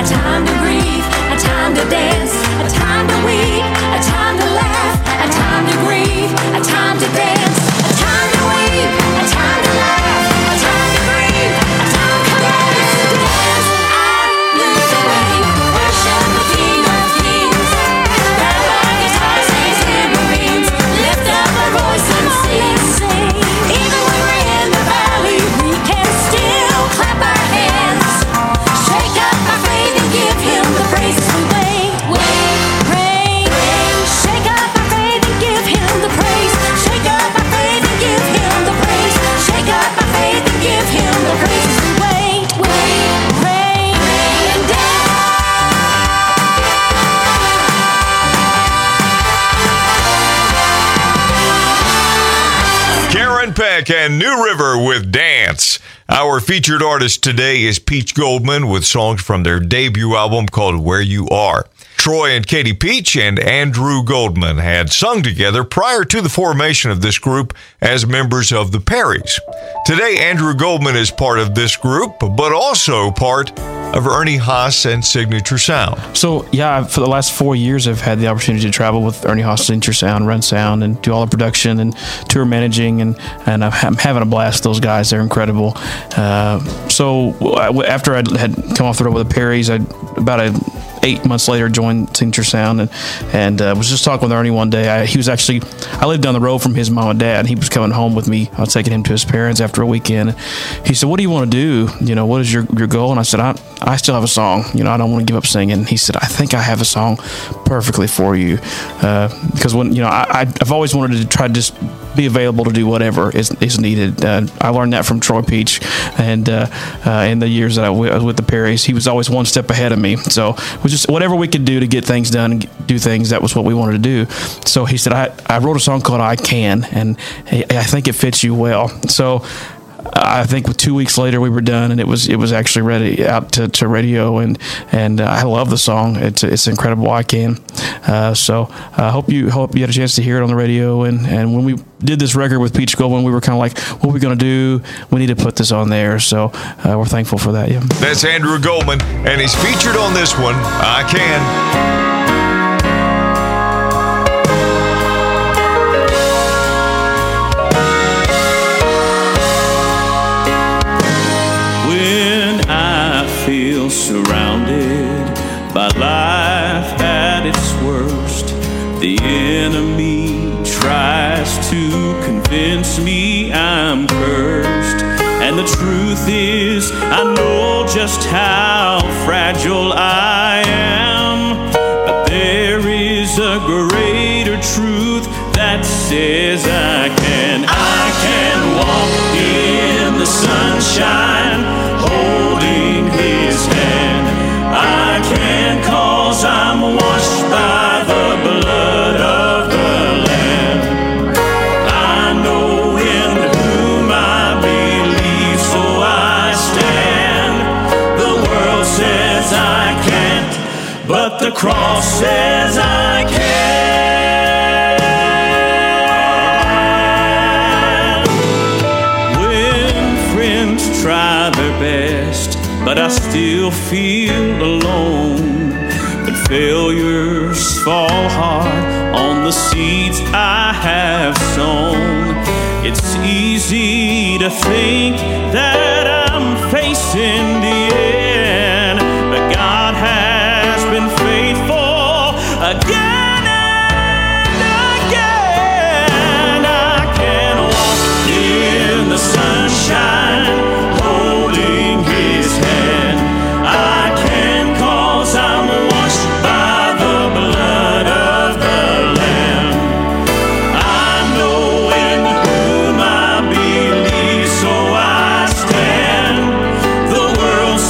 a time to grieve, a time to dance, a time to weep, a time to laugh, a time to grieve, a time to dance, a time to weep, a time to laugh, a time to grieve, a time to dance. Dance and lose the way, worship the King of Kings. Grab our guitars, sing tambourines, lift up our voice and sing. Even when we're in the valley, we can still clap our hands. Shake up our faith and give Him the praise as we wait, rain. Shake up our faith and give Him the praise. Shake up our faith and give Him the praise. Shake up our faith and give Him the praise as we wait, rain down. Karen Peck and New River with Dance. Our featured artist today is Peach Goldman with songs from their debut album called Where You Are. Troy and Katie Peach and Andrew Goldman had sung together prior to the formation of this group as members of the Perrys. Today, Andrew Goldman is part of this group, but also part of Ernie Haas and Signature Sound. So, yeah, for the last 4 years, I've had the opportunity to travel with Ernie Haas, Signature Sound, Run Sound, and do all the production and tour managing, and I'm having a blast. Those guys, they're incredible. So after I had come off the road with the Perrys, about 8 months later joined Signature Sound and was just talking with Ernie one day. I lived down the road from his mom and dad, and he was coming home with me. I was taking him to his parents after a weekend. He said, "What do you want to do? What is your goal?" And I said, I still have a song. I don't want to give up singing. He said, "I think I have a song perfectly for you." Because when, I've always wanted to try to just be available to do whatever is needed. I learned that from Troy Peach, and in the years that I was with the Perrys, he was always one step ahead of me. So it was just whatever we could do to get things done and do things, that was what we wanted to do. So he said, I wrote a song called I Can, and I think it fits you well. So I think 2 weeks later we were done, and it was actually ready out to radio, and I love the song. It's incredible. I Can. So I hope you had a chance to hear it on the radio. And when we did this record with Peach Goldman, we were kind of like, what are we going to do? We need to put this on there. So we're thankful for that. Yeah. That's Andrew Goldman, and he's featured on this one, I Can. Surrounded by life at its worst, the enemy tries to convince me I'm cursed. And the truth is, I know just how fragile I am, but there is a greater truth that says I can walk in the sunshine, holding His hand. I can, 'cause I'm washed by the blood of the Lamb. I know in whom I believe, so I stand. The world says I can't, but the cross says I can. When friends try their best, but I still feel alone. But failures fall hard on the seeds I have sown. It's easy to think that I'm facing the end, but God has been faithful again and again. I can walk in the sunshine, holding His hand. I can, 'cause I'm washed by the blood of the Lamb. I know in whom I believe, so I stand. The world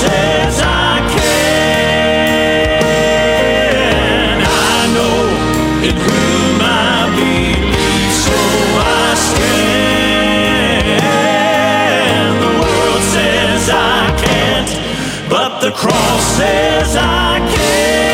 says I can. I know in whom I believe, so I stand. The world says I can't, but the cross says I can.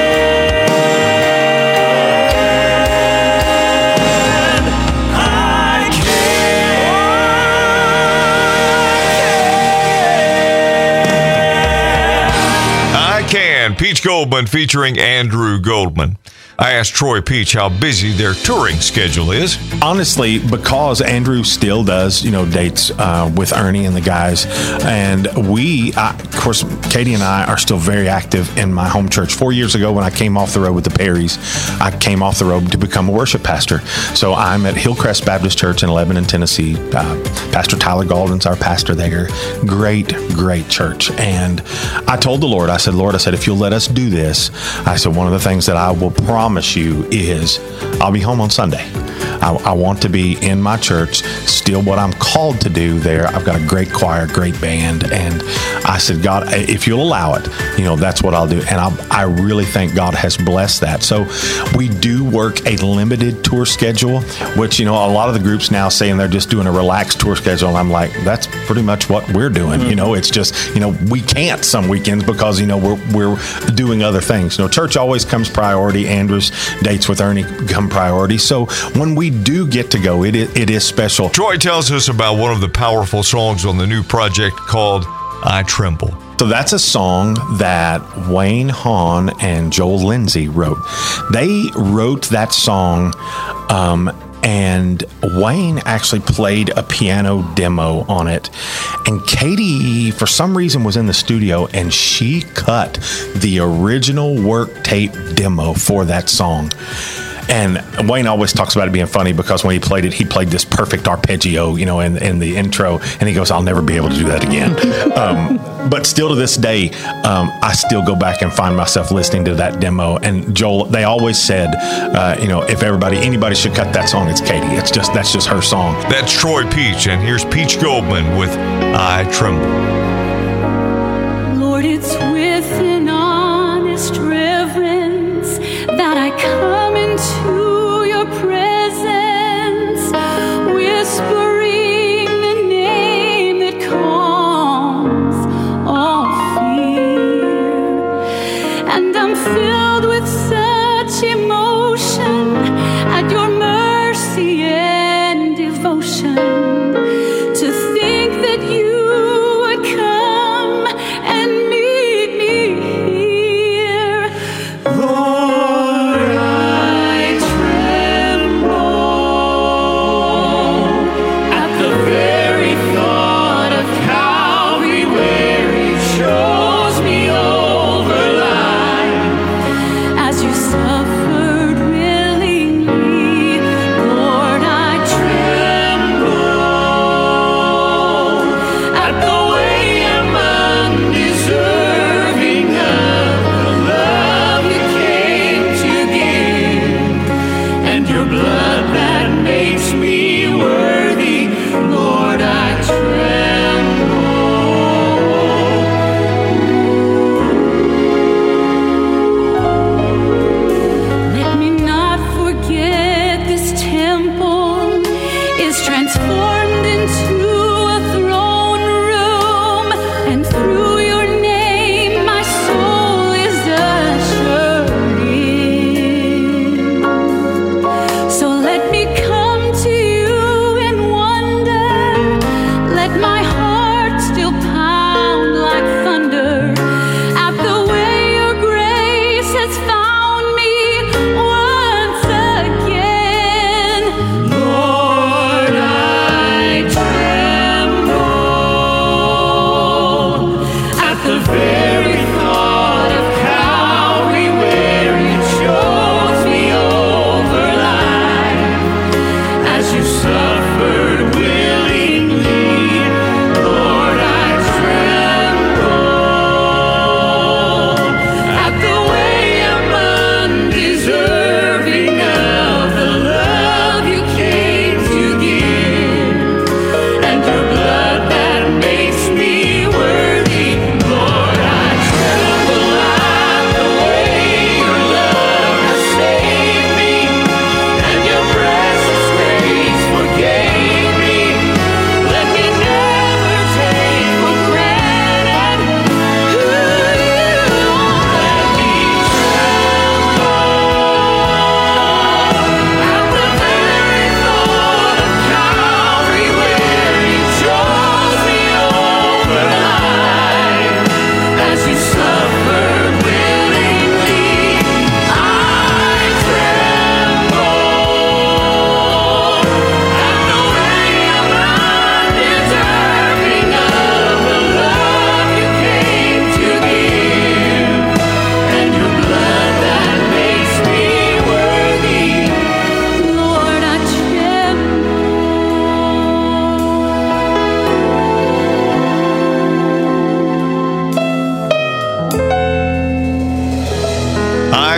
Peach Goldman featuring Andrew Goldman. I asked Troy Peach how busy their touring schedule is. Honestly, because Andrew still does, dates with Ernie and the guys. And of course, Katie and I are still very active in my home church. 4 years ago, when I came off the road with the Perrys, I came off the road to become a worship pastor. So I'm at Hillcrest Baptist Church in Lebanon, Tennessee. Pastor Tyler Galden's our pastor there. Great, great church. And I told the Lord, I said, if you'll let us do this, I said, one of the things that I will promise you is I'll be home on Sunday. I want to be in my church, still what I'm called to do there. I've got a great choir, great band. And I said, God, if you'll allow it, that's what I'll do. And I really think God has blessed that. So we do work a limited tour schedule, which, a lot of the groups now saying they're just doing a relaxed tour schedule. And I'm like, that's pretty much what we're doing. Mm-hmm. It's just, we can't some weekends because, we're doing other things. Church always comes priority. Andrew's dates with Ernie come priority. So when we do get to go, it is special. Troy tells us about one of the powerful songs on the new project called I Tremble. So that's a song that Wayne Hahn and Joel Lindsay wrote. They wrote that song, and Wayne actually played a piano demo on it. And Katie, for some reason, was in the studio, and she cut the original work tape demo for that song. And Wayne always talks about it being funny because when he played this perfect arpeggio, in the intro, and he goes, I'll never be able to do that again. But still to this day, I still go back and find myself listening to that demo. And Joel, they always said, if anybody should cut that song, it's Katie. That's just her song. That's Troy Peach, and here's Peach Goldman with I Tremble. Lord, it's with an honest reverence that I come into your presence, whispering the name that calms all fear. And I'm filled with such emotion at your mercy and devotion, to think that you would come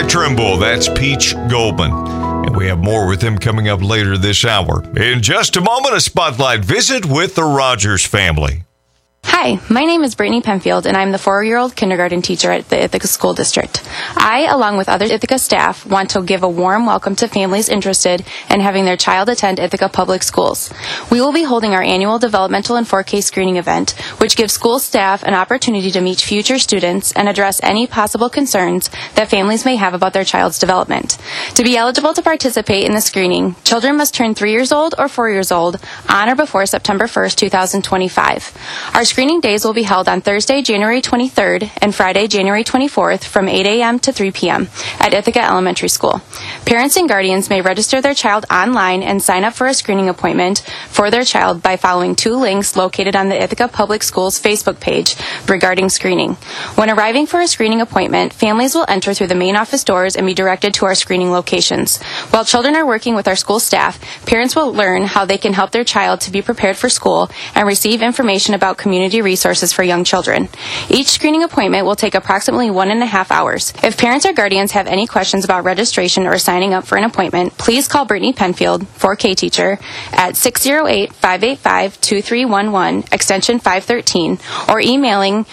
Trimble. That's Peach Goldman. And we have more with him coming up later this hour. In just a moment, a spotlight visit with the Rogers family. Hi, my name is Brittany Penfield, and I'm the 4-year-old kindergarten teacher at the Ithaca School District. I, along with other Ithaca staff, want to give a warm welcome to families interested in having their child attend Ithaca Public Schools. We will be holding our annual developmental and 4K screening event, which gives school staff an opportunity to meet future students and address any possible concerns that families may have about their child's development. To be eligible to participate in the screening, children must turn 3 years old or 4 years old on or before September 1st, 2025. Our screening days will be held on Thursday, January 23rd and Friday, January 24th from 8 a.m. to 3 p.m. at Ithaca Elementary School. Parents and guardians may register their child online and sign up for a screening appointment for their child by following 2 links located on the Ithaca Public Schools Facebook page regarding screening. When arriving for a screening appointment, families will enter through the main office doors and be directed to our screening locations. While children are working with our school staff, parents will learn how they can help their child to be prepared for school and receive information about community resources for young children. Each screening appointment will take approximately 1.5 hours. If parents or guardians have any questions about registration or signing up for an appointment, please call Brittany Penfield, 4K teacher, at 608-585-2311, extension 513, or emailing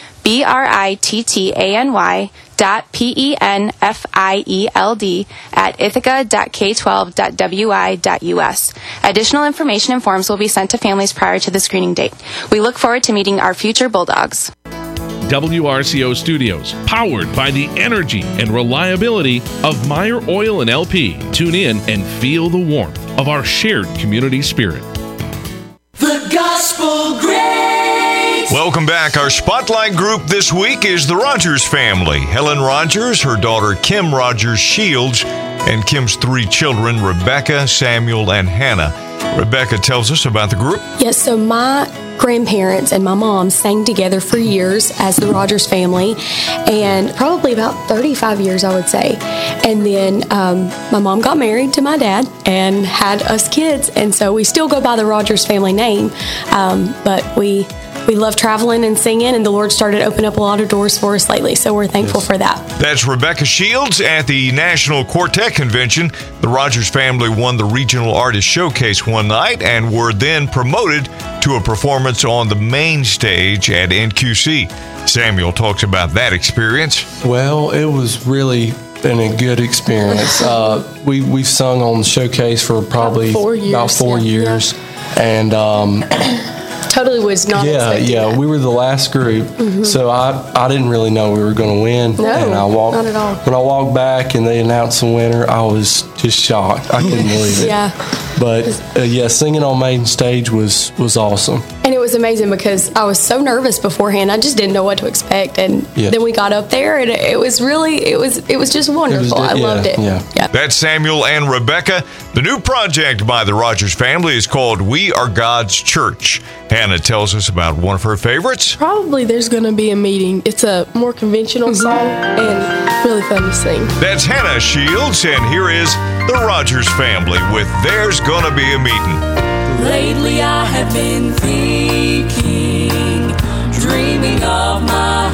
brittany.penfield@ithaca.k12.wi.us. Additional information and forms will be sent to families prior to the screening date. We look forward to meeting our future Bulldogs. WRCO Studios, powered by the energy and reliability of Meyer Oil and LP. Tune in and feel the warmth of our shared community spirit. The Gospel Great. Welcome back. Our spotlight group this week is the Rogers family. Helen Rogers, her daughter Kim Rogers Shields, and Kim's 3 children, Rebecca, Samuel, and Hannah. Rebecca tells us about the group. Yes, so my grandparents and my mom sang together for years as the Rogers family, and probably about 35 years, I would say. And then my mom got married to my dad and had us kids, and so we still go by the Rogers family name, but we love traveling and singing, and the Lord started opening up a lot of doors for us lately, so we're thankful for that. That's Rebecca Shields. At the National Quartet Convention, the Rogers family won the Regional Artist Showcase one night and were then promoted to a performance on the main stage at NQC. Samuel talks about that experience. Well, it was really been a good experience. We've sung on the showcase for probably about 4 years. And totally was not expecting that. we were the last group, so I didn't really know we were going to win. No, and not at all. When I walked back and they announced the winner, I was just shocked. I couldn't believe it. Yeah. But singing on main stage was awesome. And it was amazing because I was so nervous beforehand. I just didn't know what to expect, and then we got up there, and it was just wonderful. I loved it. Yeah. That's Samuel and Rebecca. The new project by the Rogers family is called We Are God's Church. Hannah tells us about one of her favorites. Probably There's Gonna Be a Meeting. It's a more conventional song and really fun to sing. That's Hannah Shields, and here is the Rogers family with There's Gonna Be a Meeting. Lately I have been thinking, dreaming of my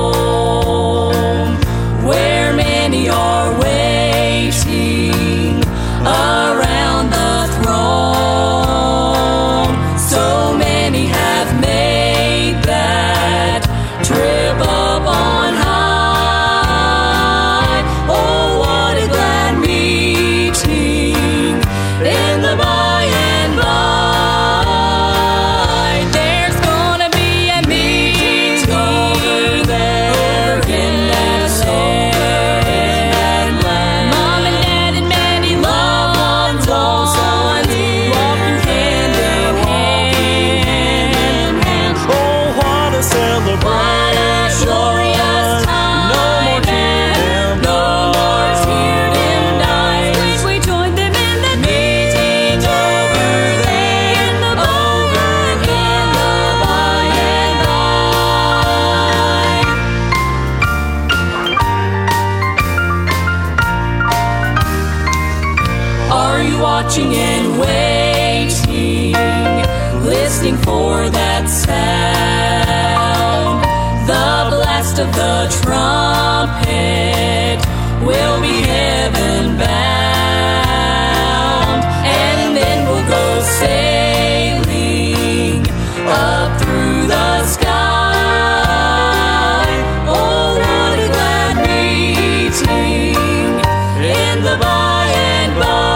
home, where many are waiting around the throne. So many have made that trip up on high. Oh, what a glad meeting in the by and by. There's gonna be a meeting over there in that land. Mom and Dad and many loved ones all walking hand in hand. Oh, what a celebration! Glorious time. No more tears. No more tears and eyes. We join them in the meeting over there in the by and by. Are you watching and waiting, listening for that sound? The blast of the trumpet we'll be heaven bound, and then we'll go sailing up through the sky. Oh, what a glad meeting in the by and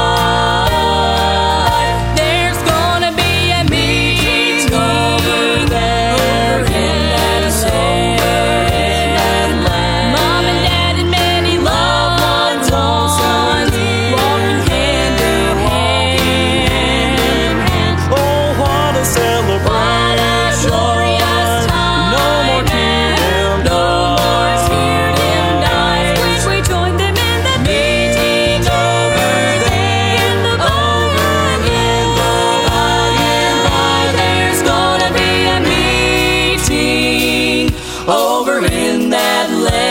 by. There's gonna be a meeting over there in that land. Mom and Dad and many loved ones walking hand in hand. Oh, what a celebration. Glorious time. No more teardom No more teardom dies. When we join them in the meeting over there in the by and by. There's gonna be a meeting over in that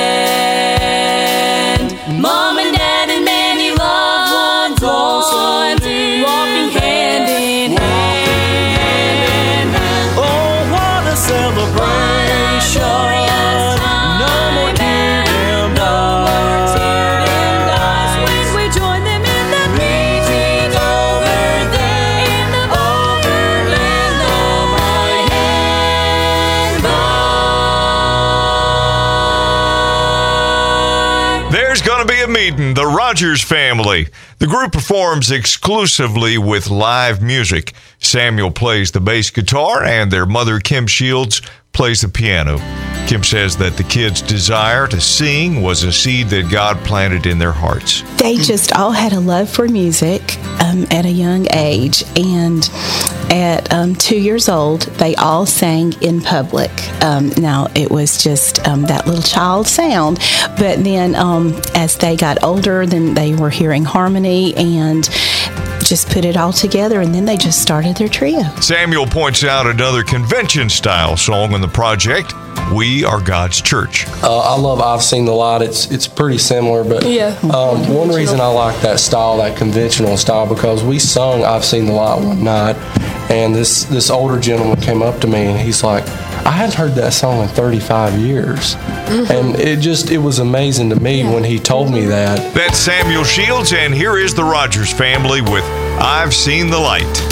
land. Mom and Dad and many loved ones walking hand in hand. Oh, what a celebration. No more teardom dies. When we join them in the meeting over there in the overland, the by and by. There's going to be a meeting, the Rogers family. The group performs exclusively with live music. Samuel plays the bass guitar, and their mother, Kim Shields, plays the piano. Kim says that the kids' desire to sing was a seed that God planted in their hearts. They just all had a love for music at a young age, and at 2 years old, they all sang in public. Now, it was just that little child sound, but then as they got older, then they were hearing harmony and just put it all together, and then they just started their trio. Samuel points out another convention-style song on the project, We Are God's Church. I love I've Seen the Light. It's pretty similar, but Yeah. one reason I like that style, that conventional style, because we sung I've Seen the Light one night, and this older gentleman came up to me and he's like, I hadn't heard that song in 35 years. And it was amazing to me when he told me that. That's Samuel Shields, and here is the Rogers family with I've Seen the Light.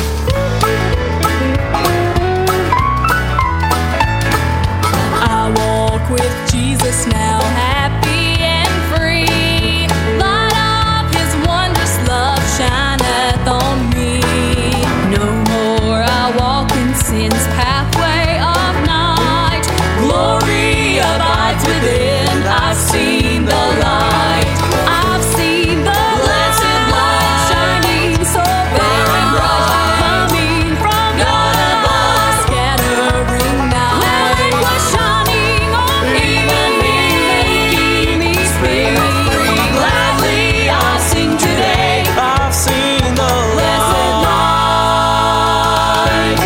I walk with Jesus now, happy and free. Light of His wondrous love shineth on me. No more I walk in sin's pathway of night. Glory abides within. I've seen the light. I've seen the blessed light shining so very bright, coming from God above, scattering night. Light was shining on even me, making me spirit free. Gladly I sing today. I've seen the Blessed light.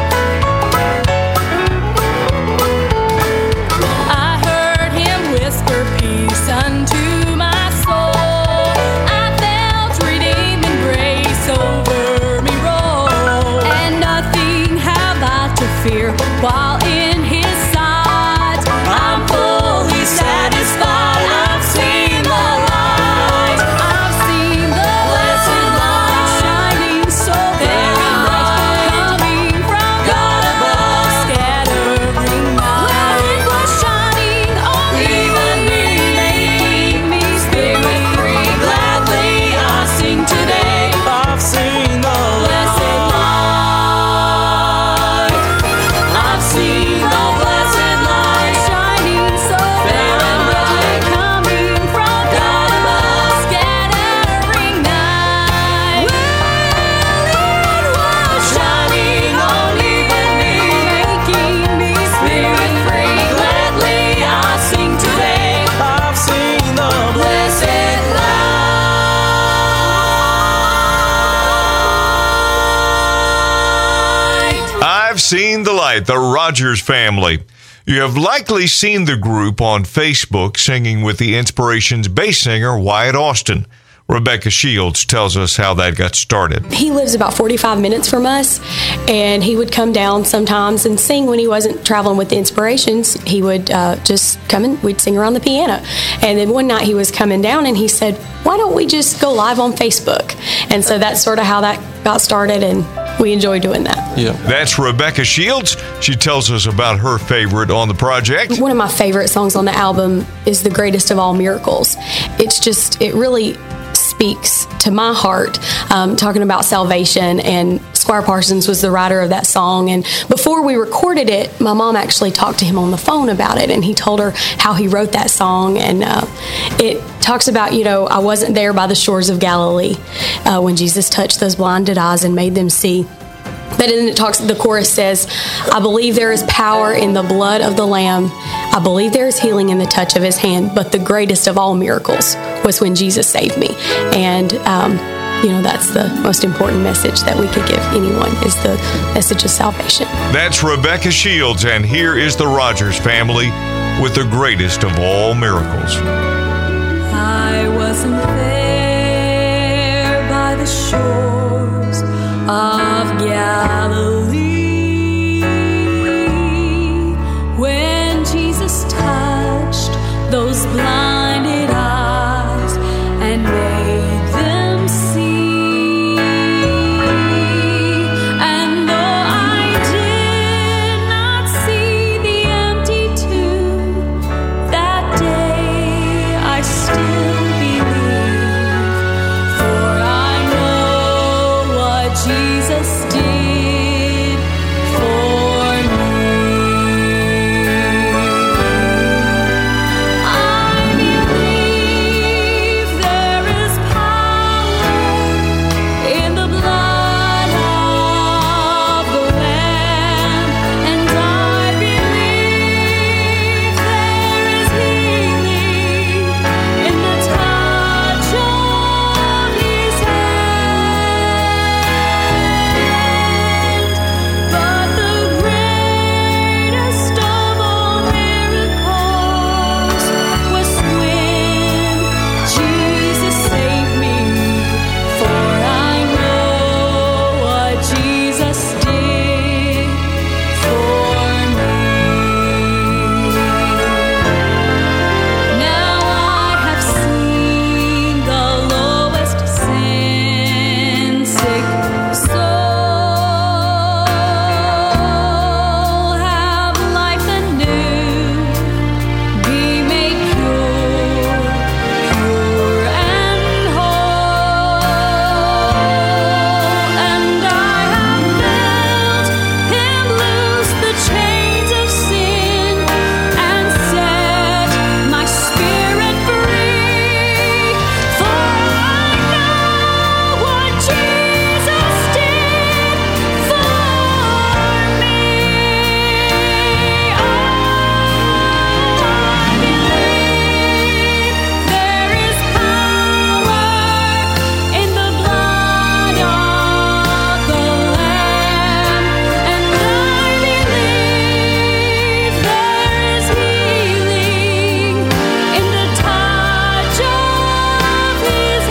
I heard Him whisper peace unto my soul. I felt redeeming grace over me roll, and nothing have I to fear while in His sight. I'm fully satisfied. I've seen the light. I've seen the blessed light shining so very bright, coming from God above, scattering night. Light was shining on even me, making me spirit free. Gladly I sing today. I've seen the Blessed light. I've seen the blessed light shining so very bright, coming from God above, scattering night. Well, it was shining on even me, making me spirit free. Gladly I sing today. I've seen the Blessed light. I've Seen the Light, the Rogers family. You have likely seen the group on Facebook singing with the Inspirations bass singer Wyatt Austin. Rebecca Shields tells us how that got started. He lives about 45 minutes from us, and he would come down sometimes and sing when he wasn't traveling with the Inspirations. He would just come and we'd sing around the piano. And then one night he was coming down and he said, why don't we just go live on Facebook? And so that's sort of how that got started, and we enjoy doing that. Yeah. That's Rebecca Shields. She tells us about her favorite on the project. One of my favorite songs on the album is The Greatest of All Miracles. It really speaks to my heart, talking about salvation, and Squire Parsons was the writer of that song. And before we recorded it, my mom actually talked to him on the phone about it, and he told her how he wrote that song. And it talks about, I wasn't there by the shores of Galilee when Jesus touched those blinded eyes and made them see. But then the chorus says, I believe there is power in the blood of the Lamb. I believe there is healing in the touch of his hand. But the greatest of all miracles was when Jesus saved me. And, that's the most important message that we could give anyone, is the message of salvation. That's Rebecca Shields, and here is the Rogers family with the greatest of all miracles. I wasn't there by the shores of Galilee when Jesus touched those blinded eyes and made them see. And though I did not see the empty tomb that day, I still believe, for I know what Jesus did for me. I believe there is power in the blood of the Lamb, and I believe there is healing in the touch of his hand. But the greatest of all miracles was when Jesus saved me, for I know what Jesus did for me. Now I have seen the lowest sin-sick soul have life anew, be made pure and whole. And I have felt him loose the chains of sin and set my spirit free. For I know what Jesus did for me. I believe there is power in the blood of the Lamb, and I believe there is healing in the touch of his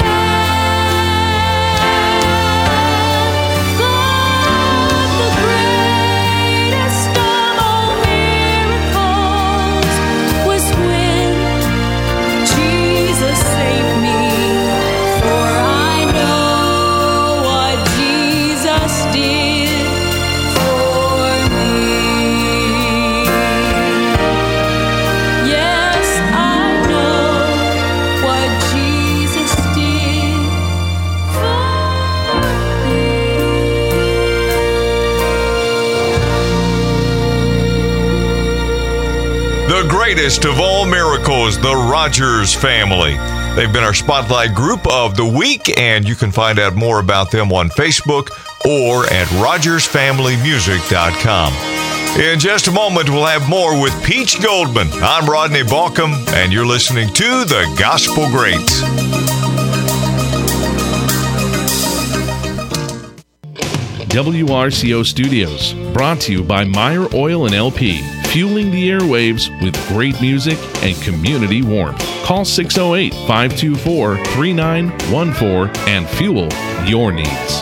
hand. But the greatest of all miracles was when Jesus saved me, for I know what Jesus did for me. Yes, I know what Jesus did for me. The greatest of all miracles, the Rogers family. They've been our spotlight group of the week, and you can find out more about them on Facebook or at RogersFamilyMusic.com. In just a moment, we'll have more with Peach Goldman. I'm Rodney Balcom, and you're listening to The Gospel Greats. WRCO Studios, brought to you by Meyer Oil and LP, fueling the airwaves with great music and community warmth. Call 608-524-3914 and fuel your needs.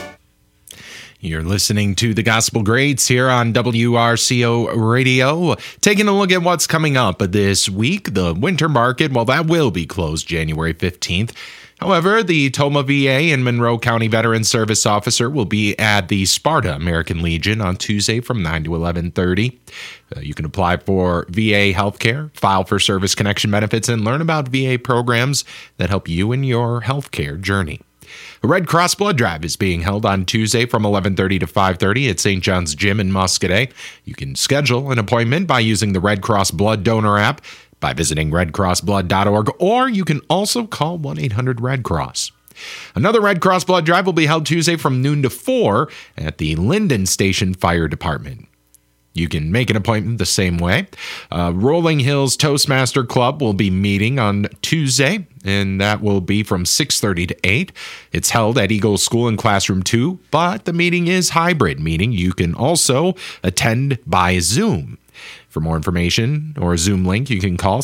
You're listening to the Gospel Greats here on WRCO Radio. Taking a look at what's coming up this week. The winter market, well, that will be closed January 15th. However, the Toma VA and Monroe County Veteran Service Officer will be at the Sparta American Legion on Tuesday from 9 to 11:30. You can apply for VA healthcare, file for service connection benefits, and learn about VA programs that help you in your healthcare journey. A Red Cross blood drive is being held on Tuesday from 11:30 to 5:30 at St. John's Gym in Muscadet. You can schedule an appointment by using the Red Cross Blood Donor app, by visiting redcrossblood.org, or you can also call 1-800-RED-CROSS. Another Red Cross blood drive will be held Tuesday from noon to 4 at the Linden Station Fire Department. You can make an appointment the same way. Rolling Hills Toastmaster Club will be meeting on Tuesday, and that will be from 6:30 to 8. It's held at Eagle School in Classroom 2, but the meeting is hybrid, meaning you can also attend by Zoom. For more information or a Zoom link, you can call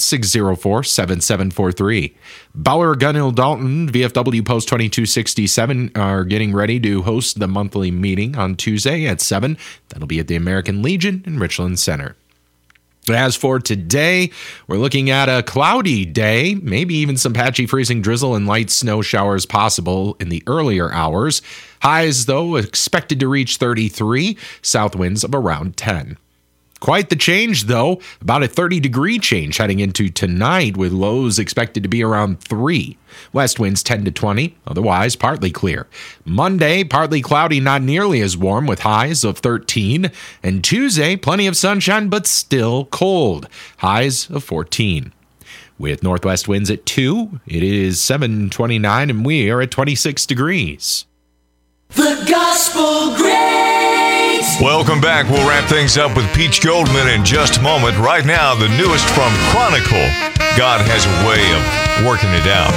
604-7743. Bauer Gunhill Dalton, VFW Post 2267, are getting ready to host the monthly meeting on Tuesday at 7. That'll be at the American Legion in Richland Center. As for today, we're looking at a cloudy day, maybe even some patchy freezing drizzle and light snow showers possible in the earlier hours. Highs, though, expected to reach 33, south winds of around 10. Quite the change, though. About a 30-degree change heading into tonight, with lows expected to be around 3. West winds 10 to 20, otherwise partly clear. Monday, partly cloudy, not nearly as warm, with highs of 13. And Tuesday, plenty of sunshine, but still cold. Highs of 14. With northwest winds at 2, it is 7:29, and we are at 26 degrees. The Gospel Greats. Welcome back. We'll wrap things up with Peach Goldman in just a moment. Right now, the newest from Chronicle. God has a way of working it out.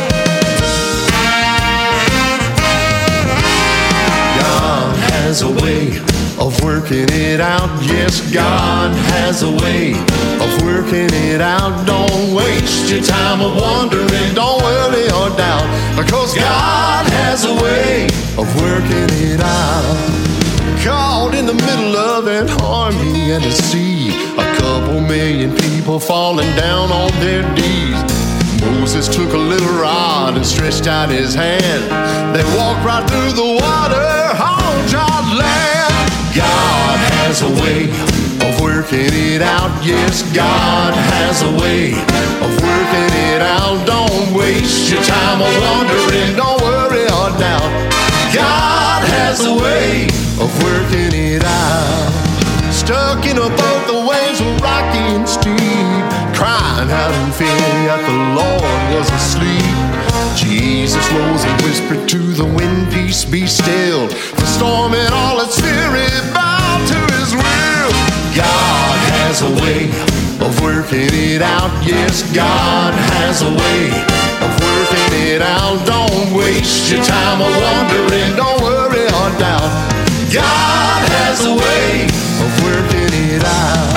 God has a way of working it out. Yes, God has a way of working it out. Don't waste your time of wondering. Don't worry or doubt, because God has a way of working it out. Caught in the middle of an army and a sea, a couple million people falling down on their knees. Moses took a little rod and stretched out his hand. They walked right through the water on dry land. God has a way of working it out. Yes, God has a way of working it out. Don't waste your time of wondering. Don't worry or doubt. God has a way of working it out. Stuck in a boat, the waves were rocky and steep, crying out in fear that the Lord was asleep. Jesus rose and whispered to the wind, peace be still. The storm and all its fury bowed to his will. God has a way of working it out. Yes, God has a way of working it out. Don't waste your time of wondering. Don't worry or doubt. God has a way of working it out.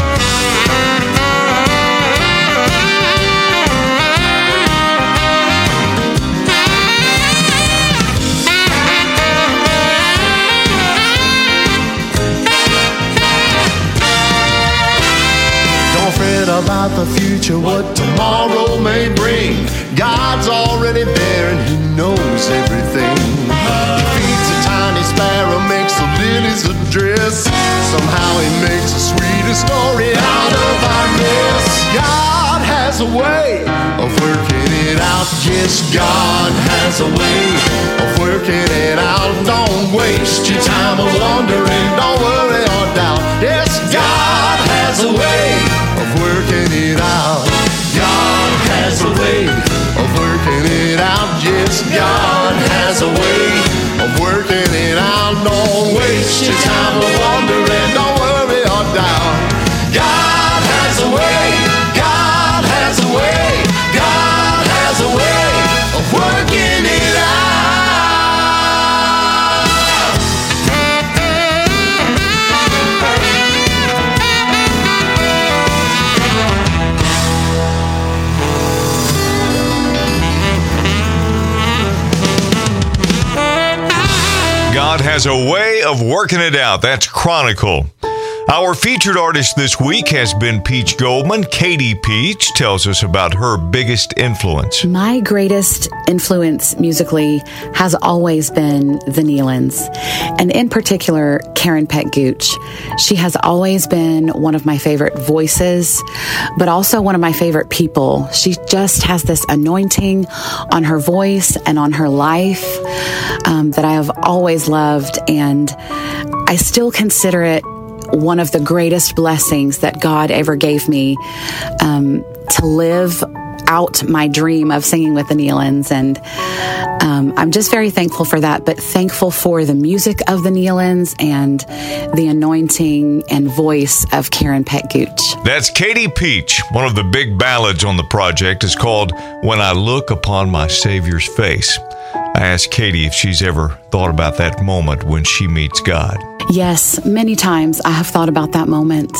Don't fret about the future, what tomorrow may bring. God's already there and He knows everything. He feeds a tiny sparrow, makes the lilies address. Somehow He makes the sweetest story out of our mess. God has a way of working it out. Yes, God has a way of working it out. Don't waste your time of wondering. Don't worry or doubt. Yes, God has a way of working it out. God has a way of working it out. Yes, God has a way of working it out. Don't waste your time of wondering. Don't worry or doubt. God has a way. God has a way. God has a way of working it out. has a way of working it out. That's Chronicle. Our featured artist this week has been Peach Goldman. Katie Peach tells us about her biggest influence. My greatest influence musically has always been the Nealons, and in particular, Karen Peck Gooch. She has always been one of my favorite voices, but also one of my favorite people. She just has this anointing on her voice and on her life that I have always loved, and I still consider it one of the greatest blessings that God ever gave me to live out my dream of singing with the Nealons. And I'm just very thankful for that, but thankful for the music of the Nealons and the anointing and voice of Karen Peck Gooch. That's Katie Peach. One of the big ballads on the project is called When I Look Upon My Savior's Face. I asked Katie if she's ever thought about that moment when she meets God. Yes, many times I have thought about that moment,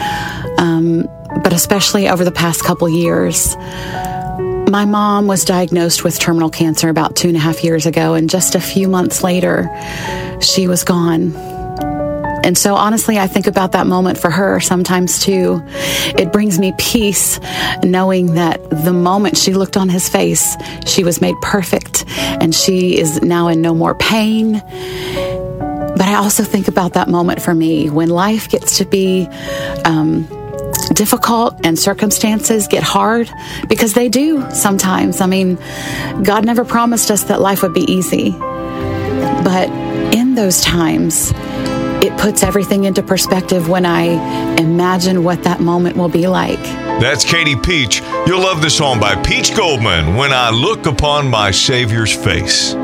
but especially over the past couple years. My mom was diagnosed with terminal cancer about 2.5 years ago, and just a few months later, she was gone. And so honestly, I think about that moment for her sometimes too. It brings me peace knowing that the moment she looked on his face, she was made perfect and she is now in no more pain. But I also think about that moment for me when life gets to be difficult and circumstances get hard, because they do sometimes. I mean, God never promised us that life would be easy. But in those times, it puts everything into perspective when I imagine what that moment will be like. That's Katie Peach. You'll love the song by Peach Goldman, When I Look Upon My Savior's Face.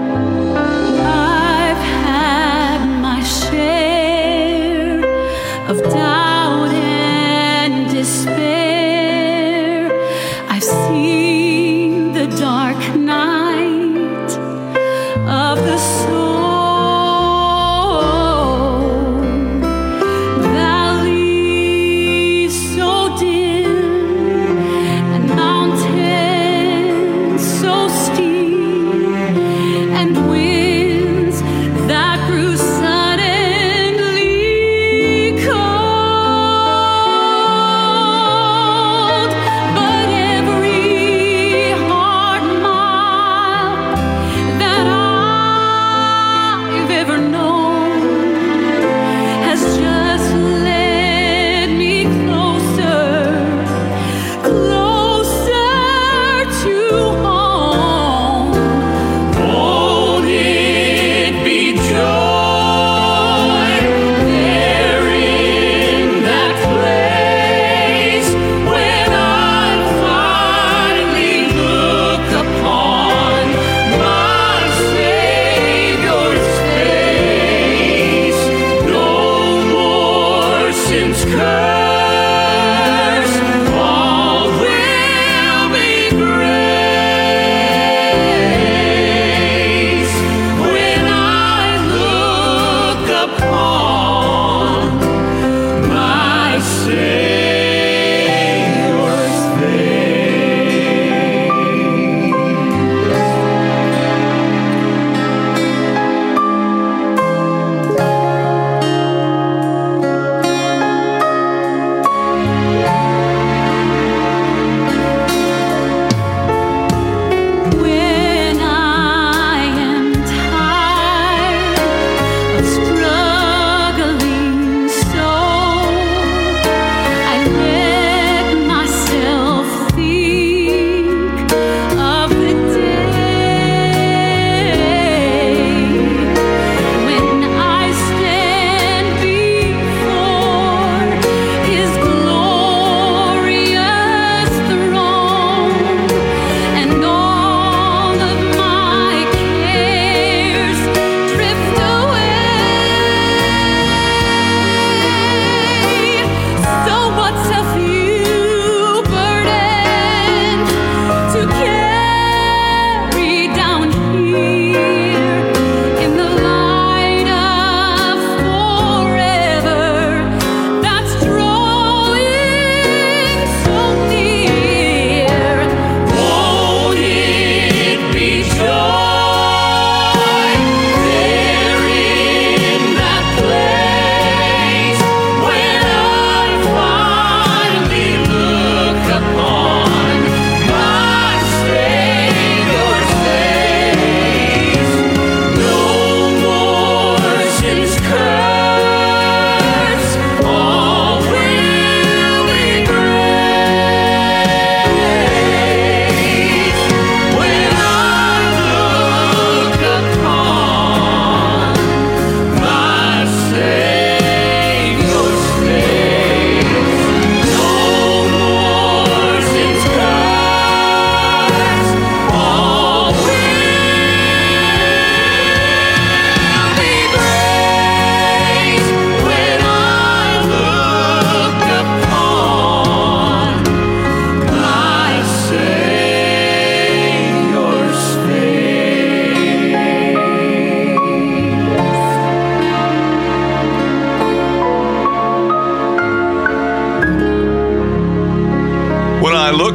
I've had my share of doubt and despair. I've seen the dark night of the soul. And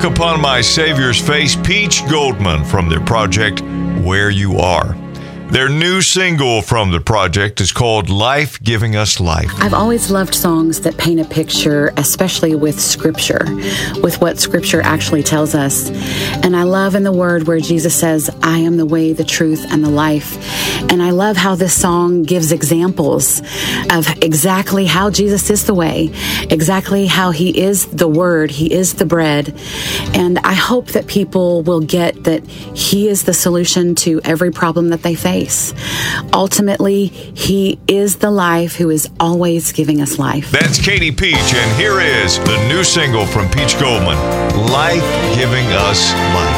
Look Upon My Savior's Face, Peach Goldman, from their project Where You Are. Their new single from the project is called Life Giving Us Life. I've always loved songs that paint a picture, especially with Scripture, with what Scripture actually tells us. And I love in the Word where Jesus says, I am the way, the truth, and the life. And I love how this song gives examples of exactly how Jesus is the way, exactly how He is the Word, He is the bread. And I hope that people will get that He is the solution to every problem that they face. Ultimately, He is the life who is always giving us life. That's Katie Peach, and here is the new single from Peach Goldman, Life Giving Us Life.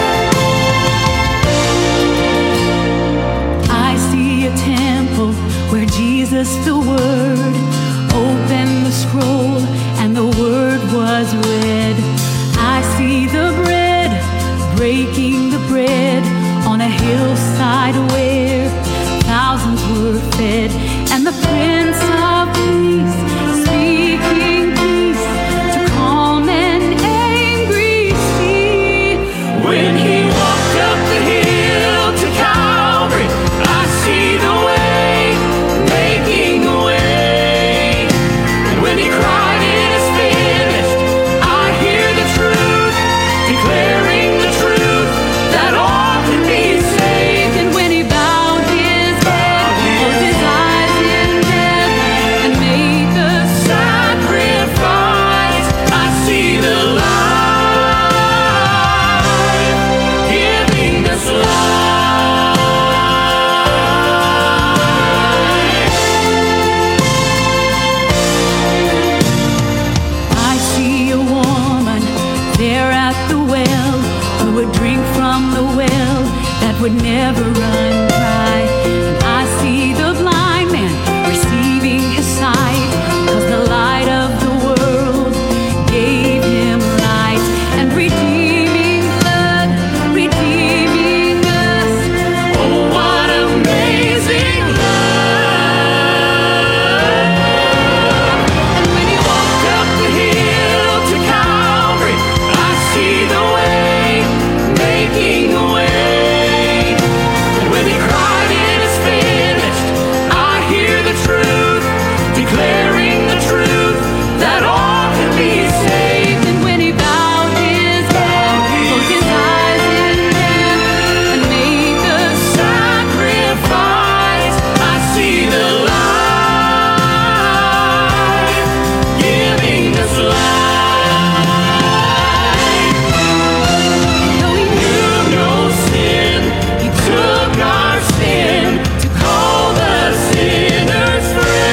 I see a temple where Jesus the Word opened the scroll and the Word was read. I see the bread breaking the bread on a hillside where thousands were fed, and the Prince of Peace speaking peace to calm an angry sea. When He walked up the hill to Calvary, I see the way, making a way. And when He cried, it is finished, I hear the truth, declaring the truth, that all can be saved. And when He bowed His head, closed His eyes in death, and made the sacrifice, I see the life, giving us life. I see a woman there at the well who would drink from the well that would never run dry. And I see the blind man receiving his sight, 'cause the light of the world gave him light. And redeeming blood, redeeming us. Oh, what amazing love. And when He Walked up the hill to Calvary, I see the way, making a way. And when He cried, it is finished, I hear the truth, declaring the truth, that all can be saved. And when He bowed His head, closed His eyes in death, and made the Sacrifice, I see the life, giving us life. though He Knew no sin, He took our sin to call the sinner's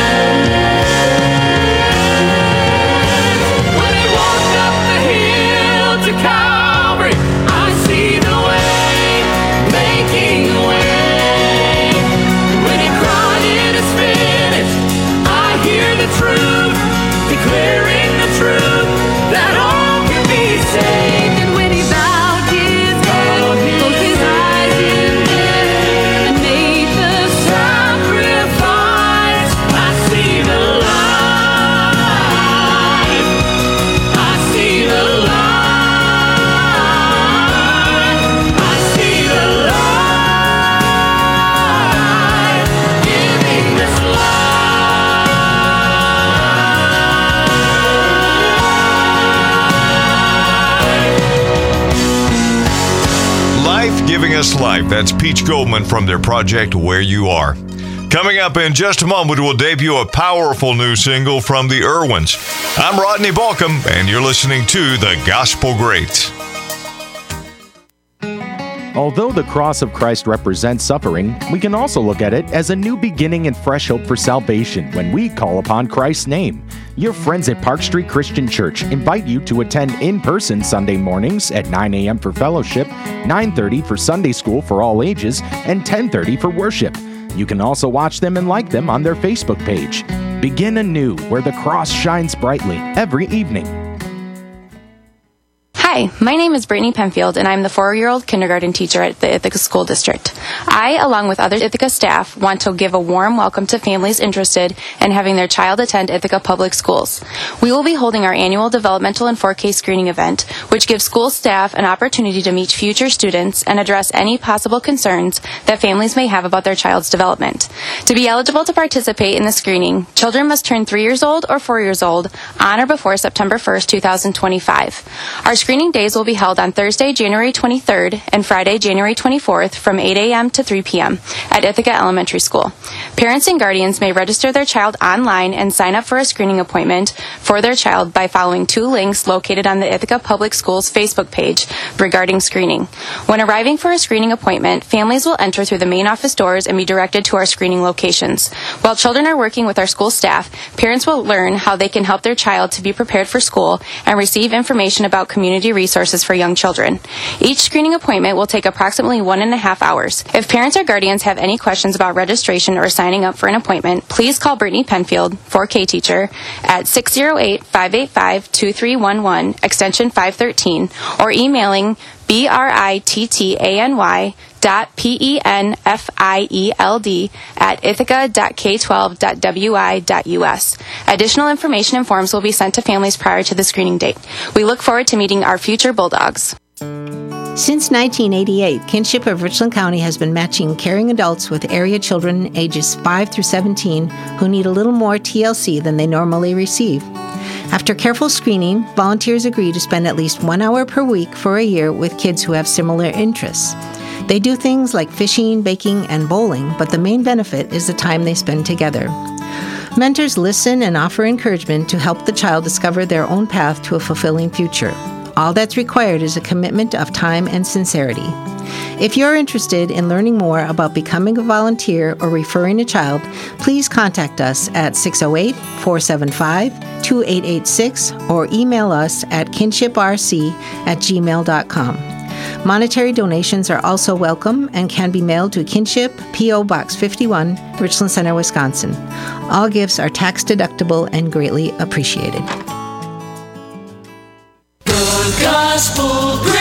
friend. When He walked up the hill to Calvary, I see the way, making a way. When He cried, it is finished, I hear the truth, declaring the truth, that all can be saved. And when He bowed His head, closed His eyes in death, and made the Sacrifice, I see the life, I see the life, I see the life, giving us Life Giving Us Life. That's Peach Goldman from their project Where You Are. Coming up in just a moment, we'll debut a powerful new single from the Irwins. I'm Rodney Balcom, and you're listening to The Gospel Greats. Although the cross of Christ represents suffering, we can also look at it as a new beginning and fresh hope for salvation when we call upon Christ's name. Your friends at Park Street Christian Church invite you to attend in-person Sunday mornings at 9 a.m. for fellowship, 9:30 for Sunday school for all ages, and 10:30 for worship. You can also watch them and like them on their Facebook page. Begin anew where the cross shines brightly every evening. Hi, my name is Brittany Penfield, and I'm the 4-year-old kindergarten teacher at the Ithaca School District. I, along with other Ithaca staff, want to give a warm welcome to families interested in having their child attend Ithaca Public Schools. We will be holding our annual developmental and 4K screening event, which gives school staff an opportunity to meet future students and address any possible concerns that families may have about their child's development. To be eligible to participate in the screening, children must turn 3 years old or 4 years old on or before September 1st, 2025. Our screening days will be held on Thursday, January 23rd and Friday, January 24th from 8 a.m. to 3 p.m. at Ithaca Elementary School. Parents and guardians may register their child online and sign up for a screening appointment for their child by following 2 links located on the Ithaca Public Schools Facebook page regarding screening. When arriving for a screening appointment, families will enter through the main office doors and be directed to our screening locations. While children are working with our school staff, parents will learn how they can help their child to be prepared for school and receive information about community resources for young children. Each screening appointment will take approximately 1.5 hours. If parents or guardians have any questions about registration or signing up for an appointment, please call Brittany Penfield, 4K teacher, at 608-585-2311, extension 513, or emailing britany.penfield@ithaca.k12.wi.us. Additional information and forms will be sent to families prior to the screening date. We look forward to meeting our future Bulldogs. Since 1988, Kinship of Richland County has been matching caring adults with area children ages 5 through 17 who need a little more TLC than they normally receive. After careful screening, volunteers agree to spend at least 1 hour per week for a year with kids who have similar interests. They do things like fishing, baking, and bowling, but the main benefit is the time they spend together. Mentors listen and offer encouragement to help the child discover their own path to a fulfilling future. All that's required is a commitment of time and sincerity. If you're interested in learning more about becoming a volunteer or referring a child, please contact us at 608-475-2886 or email us at kinshiprc@gmail.com. Monetary donations are also welcome and can be mailed to Kinship, P.O. Box 51, Richland Center, Wisconsin. All gifts are tax deductible and greatly appreciated. Gospel Grace.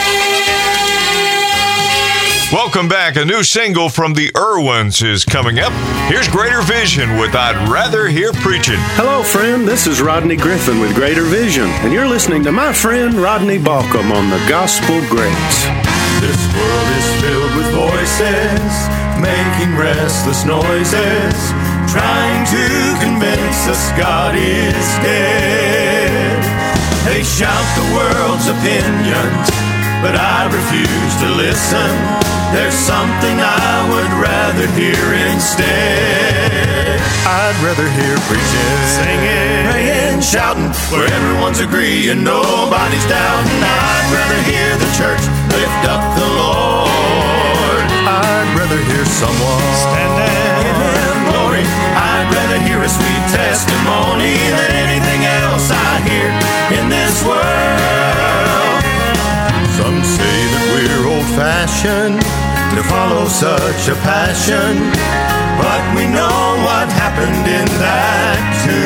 Welcome back. A new single from the Irwins is coming up. Here's Greater Vision with I'd Rather Hear Preaching. Hello, friend. This is Rodney Griffin with Greater Vision, and you're listening to my friend Rodney Balcom on the Gospel Grace. This world is filled with voices, making restless noises, trying to convince us God is dead. They shout the world's opinions, but I refuse to listen. There's something I would rather hear instead. I'd rather hear preaching, singing, praying, shouting, where everyone's agreeing, nobody's doubting. I'd rather hear the church lift up the Lord. I'd rather hear someone standing in Him glory. I'd rather hear a sweet testimony than anything else I hear in this world. Some say that we're old-fashioned to follow such a passion, but we know what happened in that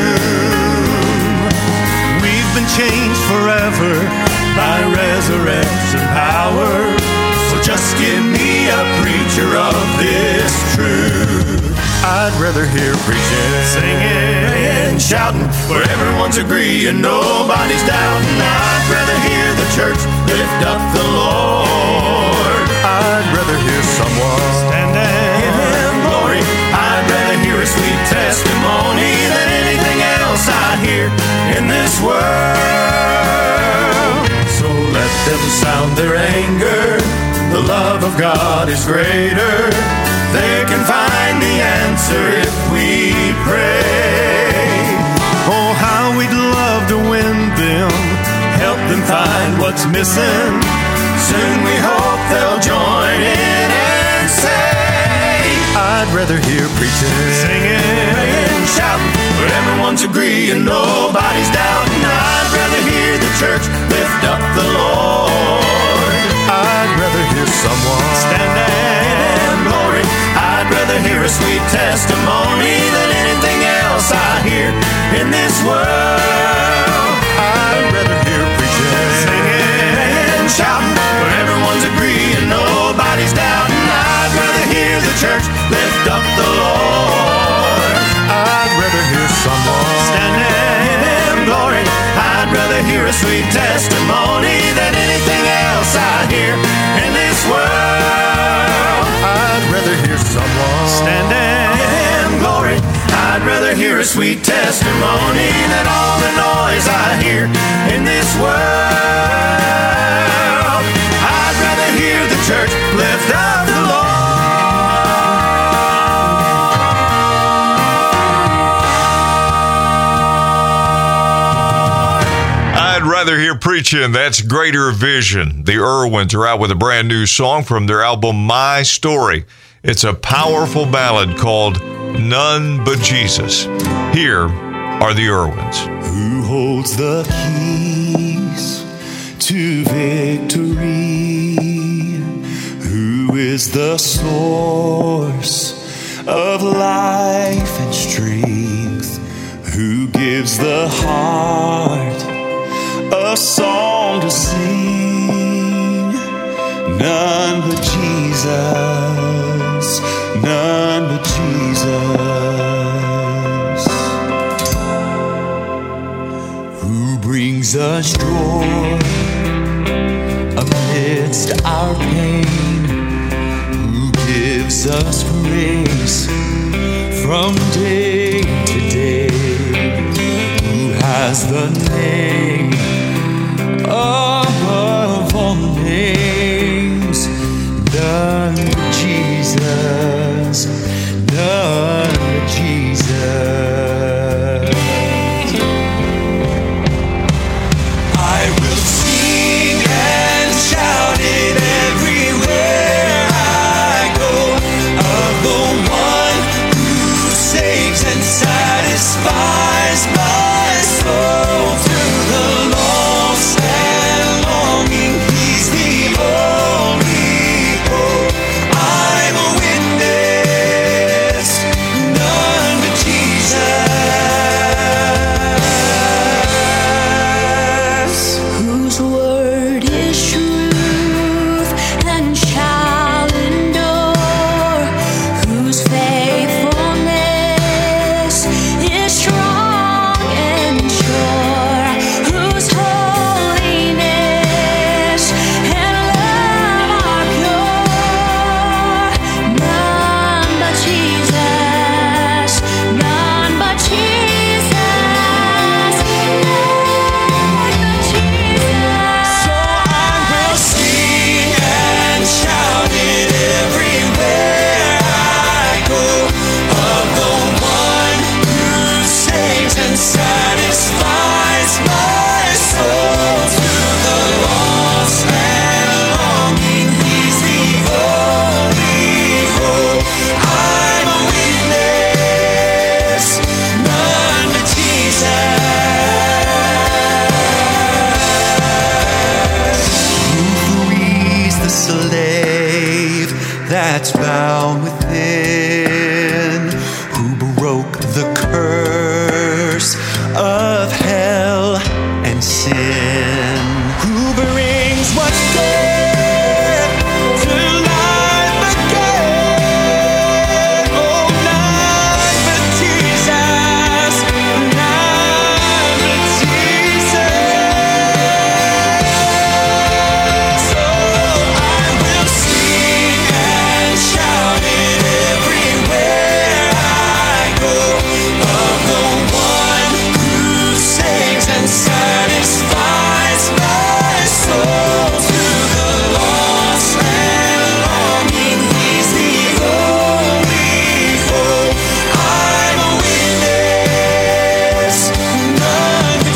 tomb. We've been changed forever by resurrection power, so just give me a preacher of this truth. I'd rather hear preaching, singing, praying, shouting, where everyone's agreeing, nobody's doubting. I'd rather hear the church lift up the Lord. I'd rather hear someone standing in Him glory. I'd rather hear a sweet testimony than anything else I hear in this world. So let them sound their anger. The love of God is greater. They can find the answer if we pray. Oh, how we'd love to win them, help them find what's missing. Soon we hope they'll join in and say, I'd rather hear preaching, singing, praying, shouting, where everyone's agreeing, nobody's doubting. I'd rather hear the church lift up the Lord. I'd rather hear someone standing in glory. I'd rather hear a sweet testimony than anything else I hear in this world. I'd rather hear preaching, singing and shouting, where everyone's agreeing, nobody's doubting. I'd rather a sweet testimony than anything else I hear in this world. I'd rather hear someone standing in glory. I'd rather hear a sweet testimony than all the noise I hear in this world. I'd rather hear the church lift up the Lord. I'd rather hear preaching. That's Greater Vision. The Irwins are out with a brand new song from their album My Story. It's a powerful ballad called None But Jesus. Here are the Irwins. Who holds the keys to victory? Who is the source of life and strength? Who gives the heart a song to sing? None but Jesus, none but Jesus. Who brings us joy amidst our pain? Who gives us grace from day to day? Who has the name above all names? None but Jesus, none but Jesus. I will sing and shout it everywhere I go, of the one who saves and satisfies my soul. To the lost and longing, He's the only hope. I'm a witness, none but Jesus. Whose word is truth and shall endure, whose faithfulness is strong and sure, whose holiness and love are pure. None but Jesus, none but Jesus, none but Jesus. So I will sing and shout it everywhere I go, of the one who saves and satisfies my soul. To the lost and longing, He's the only hope. I'm a witness, none but Jesus. Who frees the slave that's bound within? Who broke the curse of hell and sin? Who brings what's dead to life again? Oh, none but Jesus, none but Jesus. So I will sing and shout it everywhere I go, of the one who saves and satisfies my soul. To the lost and longing, He's the only hope. I'm a witness, none but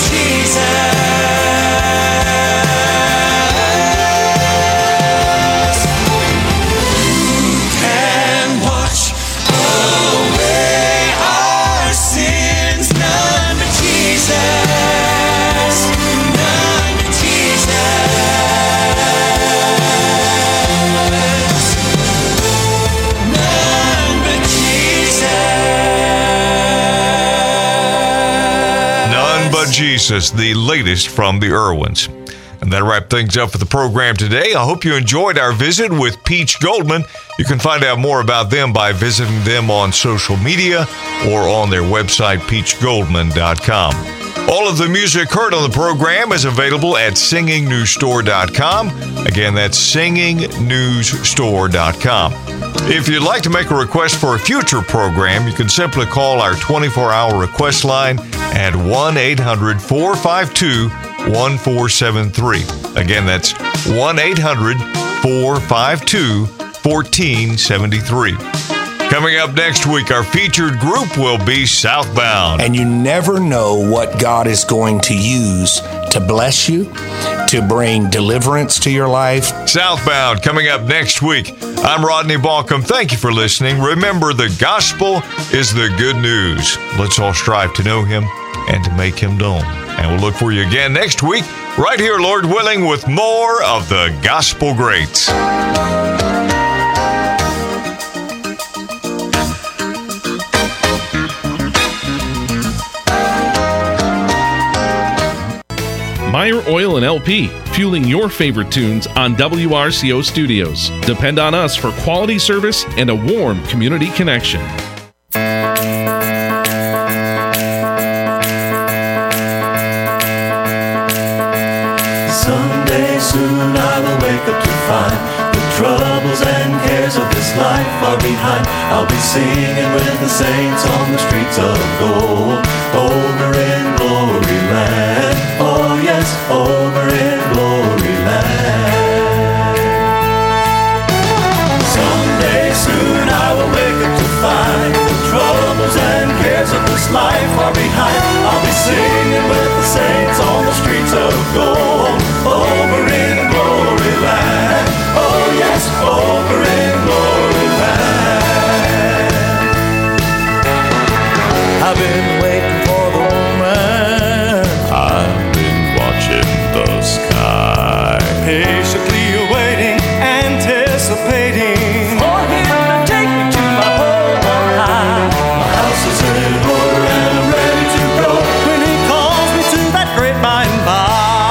Jesus. Who can wash away our sins? None but Jesus, none but Jesus, none but Jesus. None But Jesus, the latest from the Irwins. And that wraps things up for the program today. I hope you enjoyed our visit with Peach Goldman. You can find out more about them by visiting them on social media or on their website, peachgoldman.com. All of the music heard on the program is available at singingnewsstore.com. Again, that's singingnewsstore.com. If you'd like to make a request for a future program, you can simply call our 24-hour request line at 1-800-452-1473. Again, that's 1-800-452-1473. Coming up next week, our featured group will be Southbound. And you never know what God is going to use to bless you, to bring deliverance to your life. Southbound coming up next week. I'm Rodney Balcom. Thank you for listening. Remember, the gospel is the good news. Let's all strive to know him and to make him known. And we'll look for you again next week, right here, Lord willing, with more of the Gospel Greats. Meyer Oil and LP, fueling your favorite tunes on WRCO Studios. Depend on us for quality service and a warm community connection. Someday soon I will wake up to find the troubles and cares of this life are behind. I'll be singing with the saints on the streets of gold, over in glory land. Oh yes, over in glory land. Someday soon I will wake up to find the troubles and cares of this life are behind. I'll be singing with the saints on the streets of gold, over in glory land. Oh yes, over in glory land. I've been waiting for the woman. I've been watching the sky, patiently awaiting, anticipating for him to take me to my home on high. My house is in order and I'm ready to go when he calls me to that great by and by.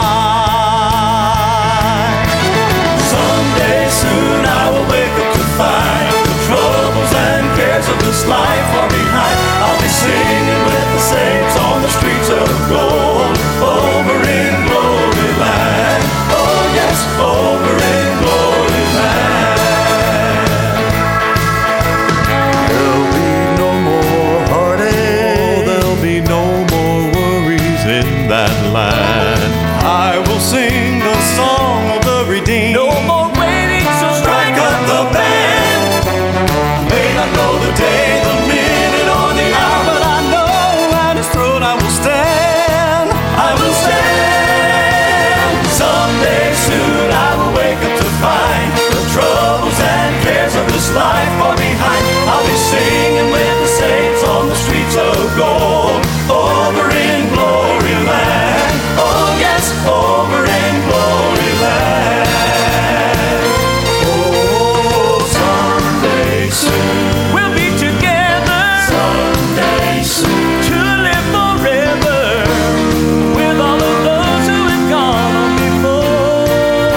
Someday soon I will wake up to find the troubles and cares of this life are behind. I'll be singing with the saints on the streets of gold, over in glory land. Oh yes, over in glory land. There'll be no more heartache. Oh, there'll be no more worries in that land. I will sing the song of the redeemed. No more waiting, so strike up the band. May not know the day, the minute, or the hour, but I know at his throne I will stand. I will stand. Someday soon I will wake up to find the troubles and cares of this life are behind. I'll be singing with the saints on the streets of gold, over in glory land. Oh yes, over in glory land. Oh, someday soon we'll be together. Someday soon to live forever with all of those who have gone before.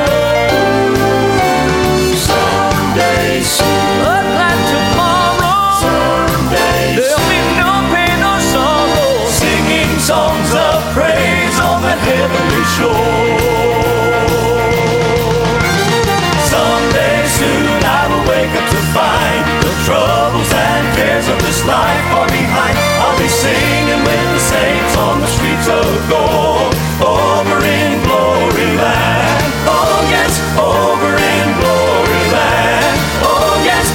Someday soon, a glad tomorrow. Someday there'll be no pain or sorrow, singing songs of praise on that heavenly shore. Someday soon I will wake up to find the troubles and cares of this life are behind. I'll be singing with the saints on the streets of gold, over in glory land. Oh yes, over in glory land. Oh yes,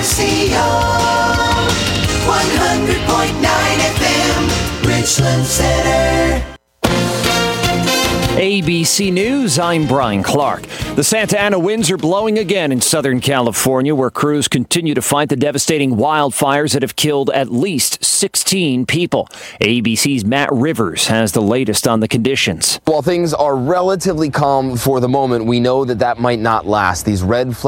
WRCO 100.9 FM, Richland Center. ABC News, I'm Brian Clark. The Santa Ana winds are blowing again in Southern California, where crews continue to fight the devastating wildfires that have killed at least 16 people. ABC's Matt Rivers has the latest on the conditions. While things are relatively calm for the moment, we know that might not last. These red flags